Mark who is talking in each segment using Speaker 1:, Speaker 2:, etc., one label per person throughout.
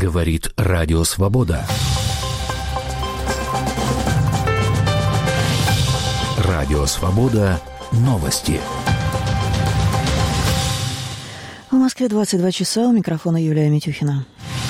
Speaker 1: Говорит Радио Свобода. Радио Свобода. Новости.
Speaker 2: В Москве 22 часа. У микрофона Юлия Митюхина.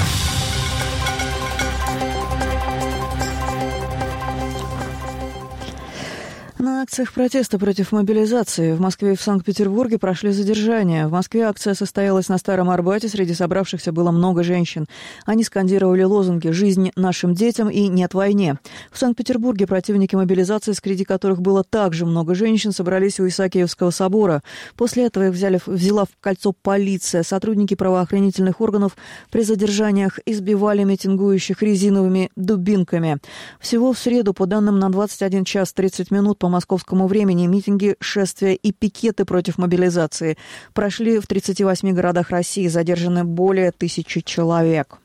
Speaker 2: На акциях протеста против мобилизации в Москве и в Санкт-Петербурге прошли задержания. В Москве акция состоялась на Старом Арбате. Среди собравшихся было много женщин. Они скандировали лозунги «Жизнь нашим детям» и «Нет войне». В Санкт-Петербурге противники мобилизации, среди которых было также много женщин, собрались у Исаакиевского собора. После этого их взяла в кольцо полиция. Сотрудники правоохранительных органов при задержаниях избивали митингующих резиновыми дубинками. Всего в среду, по данным на 21 час 30 минут по московскому времени, митинги, шествия и пикеты против мобилизации прошли в 38 городах России. Задержаны более 1000 человек.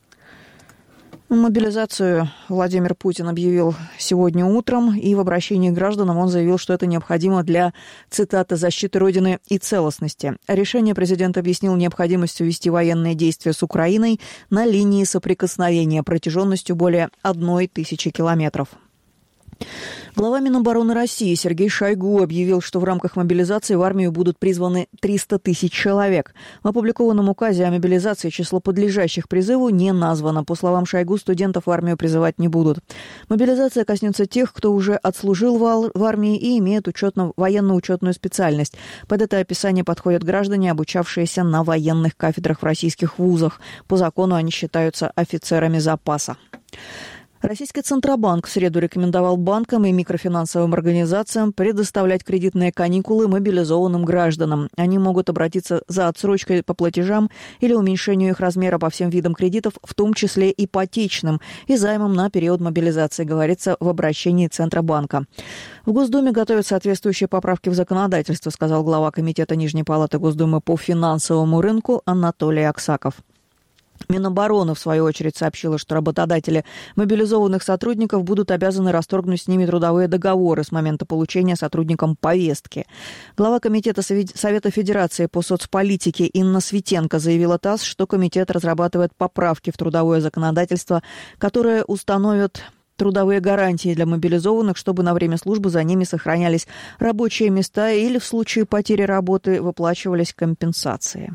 Speaker 2: Мобилизацию Владимир Путин объявил сегодня утром, и в обращении к гражданам он заявил, что это необходимо для, цитата, «защиты Родины и целостности». Решение президент объяснил необходимостью вести военные действия с Украиной на линии соприкосновения протяженностью более 1000 километров. Глава Минобороны России Сергей Шойгу объявил, что в рамках мобилизации в армию будут призваны 300 тысяч человек. В опубликованном указе о мобилизации число подлежащих призыву не названо. По словам Шойгу, студентов в армию призывать не будут. Мобилизация коснется тех, кто уже отслужил в армии и имеет военно-учетную специальность. Под это описание подходят граждане, обучавшиеся на военных кафедрах в российских вузах. По закону они считаются офицерами запаса. Российский Центробанк в среду рекомендовал банкам и микрофинансовым организациям предоставлять кредитные каникулы мобилизованным гражданам. Они могут обратиться за отсрочкой по платежам или уменьшению их размера по всем видам кредитов, в том числе ипотечным, и займам на период мобилизации, говорится в обращении Центробанка. В Госдуме готовят соответствующие поправки в законодательство, сказал глава Комитета Нижней палаты Госдумы по финансовому рынку Анатолий Аксаков. Минобороны, в свою очередь, сообщила, что работодатели мобилизованных сотрудников будут обязаны расторгнуть с ними трудовые договоры с момента получения сотрудникам повестки. Глава Комитета Совета Федерации по соцполитике Инна Светенко заявила ТАСС, что комитет разрабатывает поправки в трудовое законодательство, которые установят трудовые гарантии для мобилизованных, чтобы на время службы за ними сохранялись рабочие места или в случае потери работы выплачивались компенсации.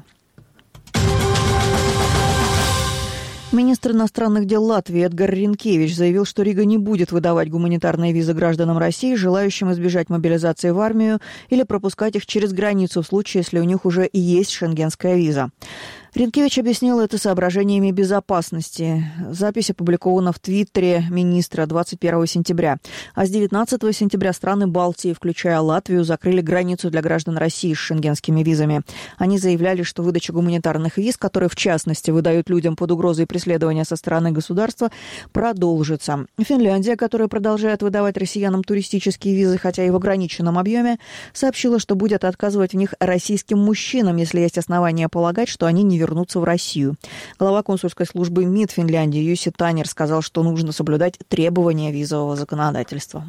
Speaker 2: Министр иностранных дел Латвии Эдгар Ринкевич заявил, что Рига не будет выдавать гуманитарные визы гражданам России, желающим избежать мобилизации в армию или пропускать их через границу в случае, если у них уже и есть шенгенская виза. Ринкевич объяснил это соображениями безопасности. Запись опубликована в Твиттере министра 21 сентября. А с 19 сентября страны Балтии, включая Латвию, закрыли границу для граждан России с шенгенскими визами. Они заявляли, что выдача гуманитарных виз, которые в частности выдают людям под угрозой преследования со стороны государства, продолжится. Финляндия, которая продолжает выдавать россиянам туристические визы, хотя и в ограниченном объеме, сообщила, что будет отказывать в них российским мужчинам, если есть основания полагать, что они не вернуться в Россию. Глава консульской службы МИД Финляндии Юси Танер сказал, что нужно соблюдать требования визового законодательства.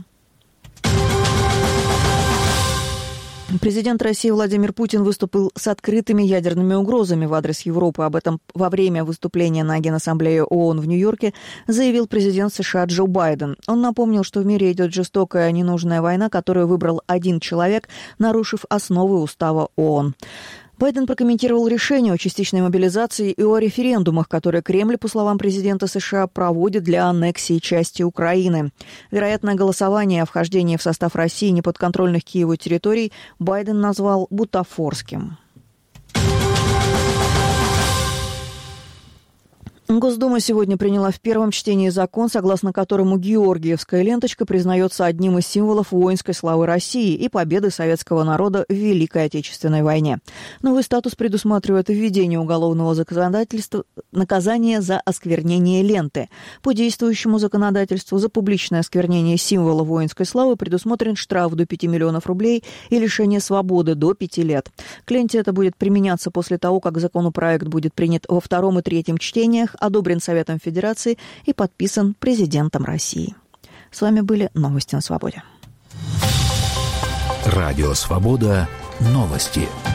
Speaker 2: Президент России Владимир Путин выступил с открытыми ядерными угрозами в адрес Европы. Об этом во время выступления на Генассамблее ООН в Нью-Йорке заявил президент США Джо Байден. Он напомнил, что в мире идет жестокая, ненужная война, которую выбрал один человек, нарушив основы устава ООН. Байден прокомментировал решение о частичной мобилизации и о референдумах, которые Кремль, по словам президента США, проводит для аннексии части Украины. Вероятное голосование о вхождении в состав России неподконтрольных Киеву территорий Байден назвал бутафорским. Госдума сегодня приняла в первом чтении закон, согласно которому Георгиевская ленточка признается одним из символов воинской славы России и победы советского народа в Великой Отечественной войне. Новый статус предусматривает введение уголовного законодательства наказания за осквернение ленты. По действующему законодательству за публичное осквернение символа воинской славы предусмотрен штраф до 5 миллионов рублей и лишение свободы до 5 лет. К ленте это будет применяться после того, как законопроект будет принят во втором и третьем чтениях, одобрен Советом Федерации и подписан президентом России. С вами были новости на Свободе.
Speaker 1: Радио Свобода. Новости.